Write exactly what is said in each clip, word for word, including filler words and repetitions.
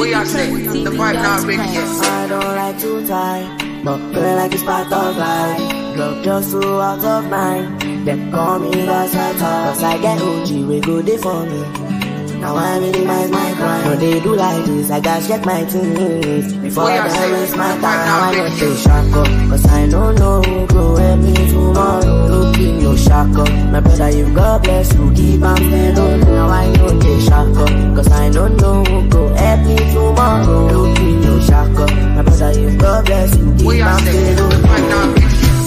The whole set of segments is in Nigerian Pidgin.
What y'all say? The vibe not ready yet. I don't like to tie, but feel like it's part of life. Love just so out of mind. They call me versatile, cause I get O G, we go there for me. Now I minimize my crime. No, they do like this, I gotta check my things before I waste my time. Now I don't take shock up, cause I don't know who go help me tomorrow. Looking no shock up, my brother you God bless you, keep on steady. Now I don't take shock up, cause I don't know who go help me tomorrow. Looking no shock up, my brother you God bless you, keep on steady.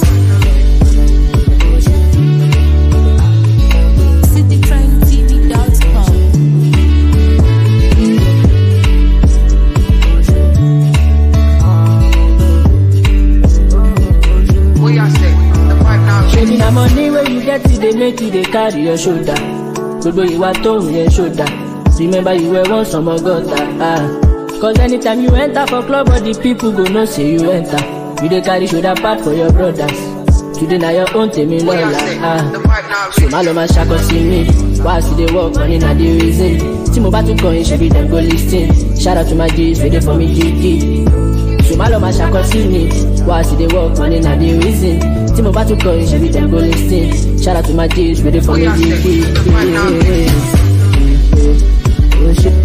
The money where you get it, they make you, they carry your shoulder. But you are tone your shoulder. Remember you were once on my gutter. Ah. Cause anytime you enter for club, all the people go no say you enter. You they carry shoulder part for your brothers. Today now your own tell me lawyer. Ah. So my love shako see me. Why see they walk money na the reason. Timo batu coin, she be them go listing. Shout out to my G's, ready for me G G. So my love shako see me. Why see they walk money na the reason. Timo batu coin, she be them go listing. Shout out to my G's, ready for me G G.